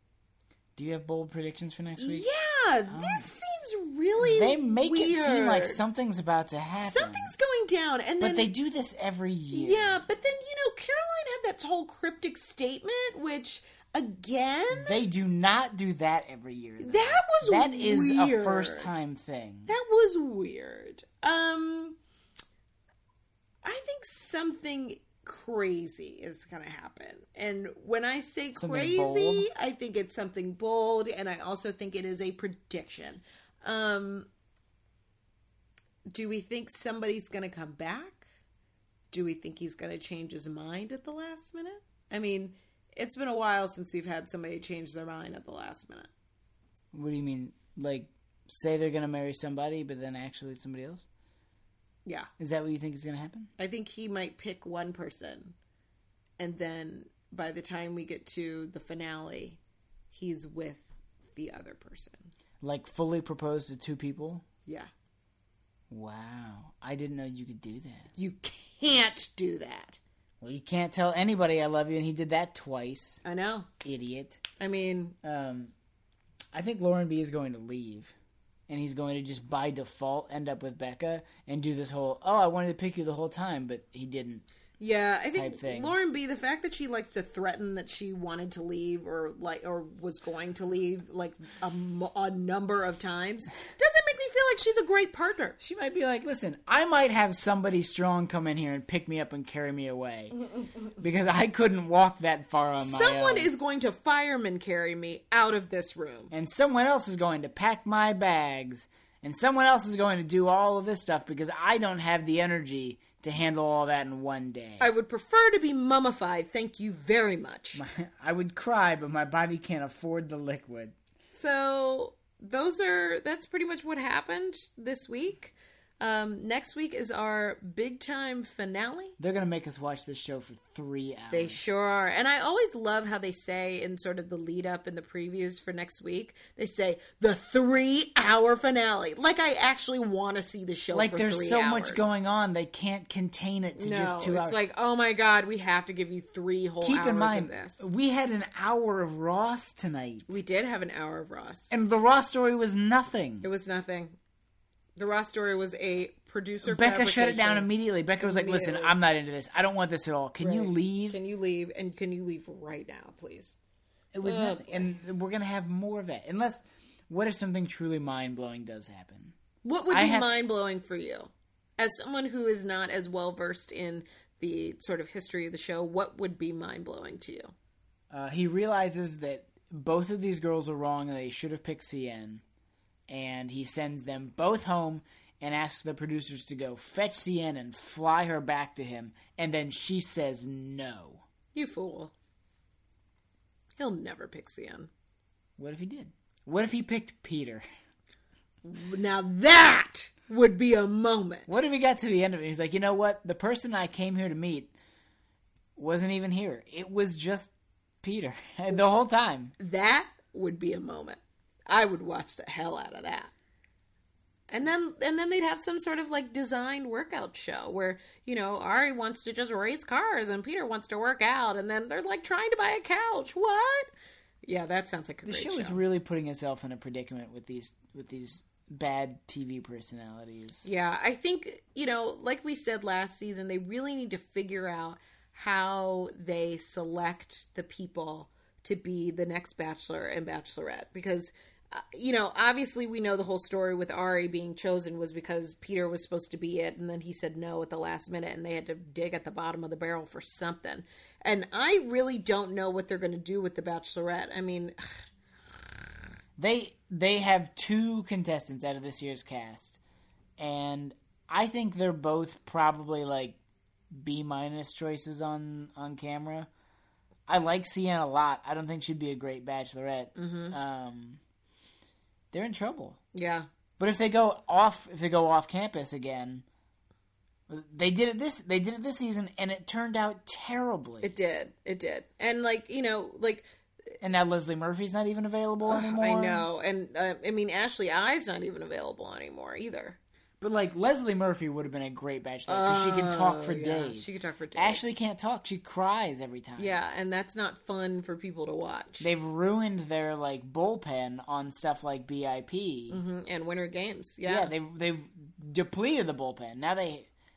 Speaker 4: do you have bold predictions for next week?
Speaker 3: Yeah, um, this seems really
Speaker 4: They make
Speaker 3: weird.
Speaker 4: it seem like something's about to happen.
Speaker 3: Something's going down, and then
Speaker 4: but they do this every year.
Speaker 3: Yeah, but then, you know, Caroline had that whole cryptic statement, which, again...
Speaker 4: They do not do that every year, though.
Speaker 3: That was
Speaker 4: That
Speaker 3: weird.
Speaker 4: is a first-time thing.
Speaker 3: That was weird. Um, I think something crazy is going to happen. And when I say
Speaker 4: Something
Speaker 3: crazy,
Speaker 4: bold?
Speaker 3: I think it's something bold, and I also think it is a prediction. Um, do we think somebody's going to come back? Do we think he's going to change his mind at the last minute? I mean, it's been a while since we've had somebody change their mind at the last minute.
Speaker 4: What do you mean? Like, say they're going to marry somebody, but then actually it's somebody else?
Speaker 3: Yeah.
Speaker 4: Is that what you think is going to happen?
Speaker 3: I think he might pick one person, and then by the time we get to the finale, he's with the other person.
Speaker 4: Like, fully propose to two people?
Speaker 3: Yeah.
Speaker 4: Wow. I didn't know you could do that.
Speaker 3: You can't do that.
Speaker 4: Well, you can't tell anybody I love you, and he did that twice.
Speaker 3: I know.
Speaker 4: Idiot.
Speaker 3: I mean...
Speaker 4: Um, I think Lauren B is going to leave. And he's going to just by default end up with Becca and do this whole, oh, I wanted to pick you the whole time, but he didn't.
Speaker 3: Yeah, I
Speaker 4: type
Speaker 3: think
Speaker 4: thing.
Speaker 3: Lauren B, the fact that she likes to threaten that she wanted to leave or like or was going to leave like a, m- a number of times doesn't make me feel like she's a great partner.
Speaker 4: She might be like, listen, I might have somebody strong come in here and pick me up and carry me away. Because I couldn't walk that far on my
Speaker 3: Someone
Speaker 4: own.
Speaker 3: is going to fireman carry me out of this room.
Speaker 4: And someone else is going to pack my bags. And someone else is going to do all of this stuff because I don't have the energy to handle all that in one day.
Speaker 3: I would prefer to be mummified, thank you very much.
Speaker 4: I would cry, but my body can't afford the liquid.
Speaker 3: So those are that's pretty much what happened this week. Um, next week is our big time finale.
Speaker 4: They're going to make us watch this show for three hours.
Speaker 3: They sure are. And I always love how they say in sort of the lead up in the previews for next week, they say the three hour finale. Like I actually want to see the show
Speaker 4: like
Speaker 3: for
Speaker 4: there's
Speaker 3: three
Speaker 4: so
Speaker 3: hours.
Speaker 4: much going on, they can't contain it to
Speaker 3: No,
Speaker 4: just two
Speaker 3: it's
Speaker 4: hours.
Speaker 3: like, oh my God, we have to give you three whole
Speaker 4: Keep
Speaker 3: hours
Speaker 4: in mind,
Speaker 3: of this.
Speaker 4: we had an hour of Ross tonight.
Speaker 3: We did have an hour of Ross.
Speaker 4: And the Ross story was nothing.
Speaker 3: It was nothing. The Ross story was a producer
Speaker 4: Becca shut it down
Speaker 3: fabrication.
Speaker 4: immediately. Becca was like, listen,
Speaker 3: Immediately.
Speaker 4: I'm not into this. I don't want this at all. Can you
Speaker 3: Right.
Speaker 4: leave?
Speaker 3: Can you leave? And can you leave right now, please?
Speaker 4: It was
Speaker 3: Oh,
Speaker 4: nothing.
Speaker 3: boy.
Speaker 4: And we're going to have more of that. Unless, what if something truly mind-blowing does happen?
Speaker 3: What would
Speaker 4: I
Speaker 3: be
Speaker 4: have-
Speaker 3: mind-blowing for you? As someone who is not as well-versed in the sort of history of the show, what would be mind-blowing to you?
Speaker 4: Uh, he realizes that both of these girls are wrong and they should have picked C N. And he sends them both home and asks the producers to go fetch C N and fly her back to him. And then she says no.
Speaker 3: You fool. He'll never pick C N.
Speaker 4: What if he did? What if he picked Peter?
Speaker 3: Now that would be a moment.
Speaker 4: What if he got to the end of it and he's like, you know what? The person I came here to meet wasn't even here. It was just Peter the whole time.
Speaker 3: That would be a moment. I would watch the hell out of that. And then and then they'd have some sort of like designed workout show where, you know, Ari wants to just race cars and Peter wants to work out and then they're like trying to buy a couch. What? Yeah, that sounds like a
Speaker 4: The
Speaker 3: great
Speaker 4: show
Speaker 3: show.
Speaker 4: is really putting itself in a predicament with these with these bad T V personalities.
Speaker 3: Yeah, I think, you know, like we said last season, they really need to figure out how they select the people to be the next Bachelor and Bachelorette. Because, uh, you know, obviously we know the whole story with Ari being chosen was because Peter was supposed to be it, and then he said no at the last minute, and they had to dig at the bottom of the barrel for something. And I really don't know what they're going to do with the Bachelorette. I mean...
Speaker 4: They they have two contestants out of this year's cast, and I think they're both probably like B minus choices on on camera. I like C N a lot. I don't think she'd be a great Bachelorette.
Speaker 3: Mm-hmm.
Speaker 4: Um, they're in trouble.
Speaker 3: Yeah.
Speaker 4: But if they go off, if they go off campus again, they did it this they did it this season, and it turned out terribly.
Speaker 3: It did. It did. And, like, you know, like...
Speaker 4: And now Leslie Murphy's not even available anymore.
Speaker 3: I know. And, uh, I mean, Ashley I's not even available anymore either.
Speaker 4: But, like, Leslie Murphy would have been a great Bachelorette because she can talk for
Speaker 3: Oh, yeah.
Speaker 4: days.
Speaker 3: She could talk for days.
Speaker 4: Ashley can't talk. She cries every time.
Speaker 3: Yeah, and that's not fun for people to watch.
Speaker 4: They've ruined their, like, bullpen on stuff like B I P.
Speaker 3: Mhm, and Winter Games. Yeah.
Speaker 4: Yeah, they've, they've depleted the bullpen. Now they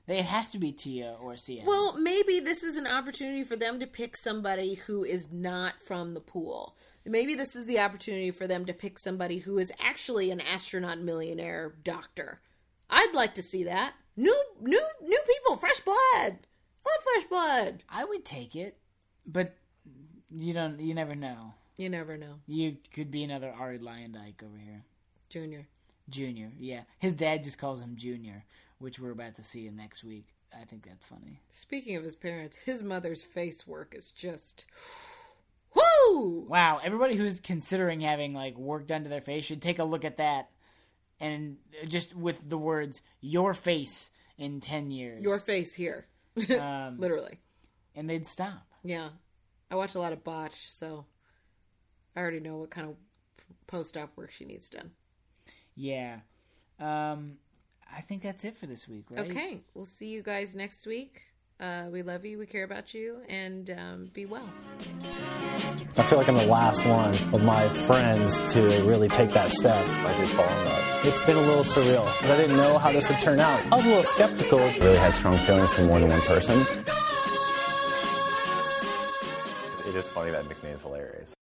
Speaker 4: They, it has to be Tia or C N.
Speaker 3: Well, maybe this is an opportunity for them to pick somebody who is not from the pool. Maybe this is the opportunity for them to pick somebody who is actually an astronaut millionaire doctor. I'd like to see that. New, new, new people, fresh blood. I love fresh blood.
Speaker 4: I would take it, but you don't. You never know.
Speaker 3: You never know.
Speaker 4: You could be another Ari Lyondike over here.
Speaker 3: Junior.
Speaker 4: Junior, yeah. His dad just calls him Junior, which we're about to see in next week. I think that's funny.
Speaker 3: Speaking of his parents, his mother's face work is just... Woo!
Speaker 4: Wow, everybody who's considering having, like, work done to their face should take a look at that. And just with the words, your face in ten years.
Speaker 3: Your face here.
Speaker 4: um,
Speaker 3: Literally.
Speaker 4: And they'd stop.
Speaker 3: Yeah. I watch a lot of Botch, so I already know what kind of post-op work she needs done.
Speaker 4: Yeah. Um, I think that's it for this week, right?
Speaker 3: Okay. We'll see you guys next week. Uh, we love you. We care about you. And um, be well.
Speaker 5: I feel like I'm the last one of my friends to really take that step.
Speaker 1: I did fall in love.
Speaker 5: It's been a little surreal because I didn't know how this would turn out. I was a little skeptical.
Speaker 1: I really had strong feelings for more than one person. It is funny that nickname's hilarious.